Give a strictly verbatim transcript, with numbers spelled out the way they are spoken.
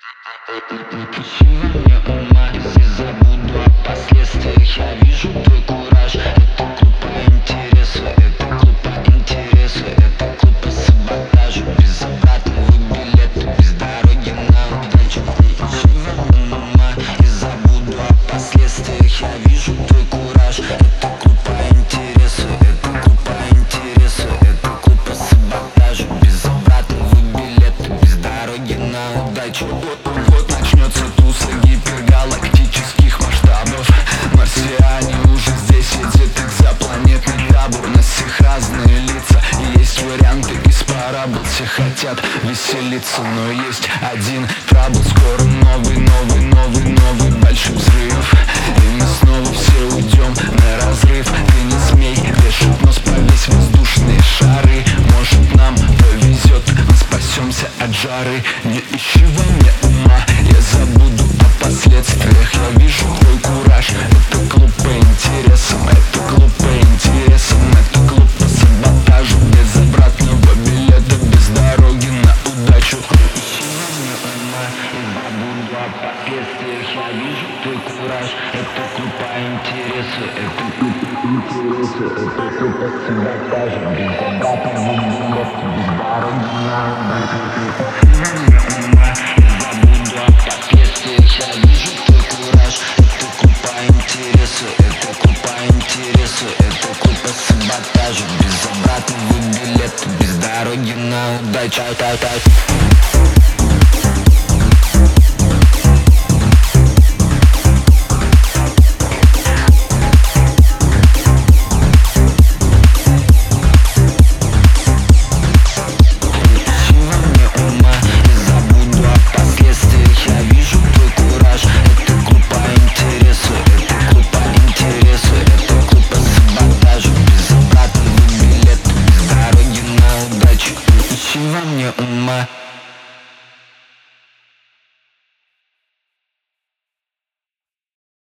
Сегодня ума, если забуду о последствиях. Я вижу твой кураж. Это клуб по интересу, это клуб по интересу, это клуб по саботажу. Без обратного билета, без дороги на удачу. Сегодня ума, и забуду о последствиях. Я вижу твой кураж. Это клуб по интересу, это клуб по интересу, это клуб по саботажу. Без обратного билета, без дороги на удачу. Вот начнется туса гипергалактических масштабов. Марсиане уже здесь, едет экзопланетный табор. На всех разные лица, и есть варианты из парабол. Все хотят веселиться, но есть один трабл. Скоро новый, новый, новый, новый большой взрыв, и мы снова все уйдем на разрыв. Ты не смей вешать нос, повесь воздушные шары. Может, нам повезет, мы спасемся от жары. Не ищи во мне ума, я забуду о последствиях. Я вижу твой кураж. Это клуб по интересам, это клуб по интересам, это клуб по саботажу. Без обратного билета, без дороги на удачу. Ищи во мне ума, я забуду о последствиях. Я вижу твой кураж. Это клуб по интересу, это клуб по интересу, это клуб по саботажу. Без обратного билета, без дороги на удачу.